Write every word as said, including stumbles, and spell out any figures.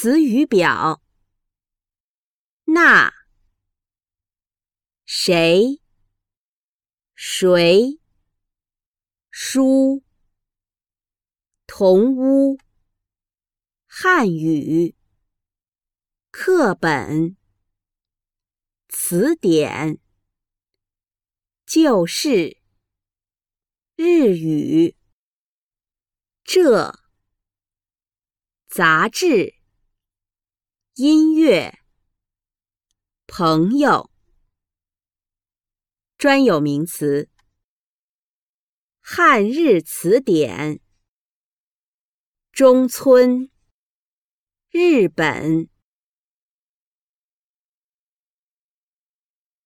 词语表：那、谁、谁、书、同屋、汉语、课本、词典、旧事、日语、这、杂志、音乐、朋友。专有名词：汉日词典、中村、日本。